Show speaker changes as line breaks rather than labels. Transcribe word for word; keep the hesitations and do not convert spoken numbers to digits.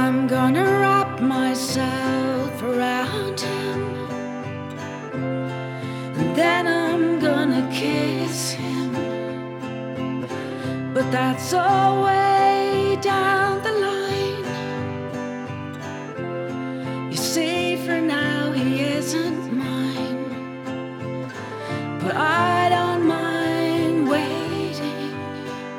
I'm gonna wrap myself around him, and then I'm gonna kiss him. But that's all way down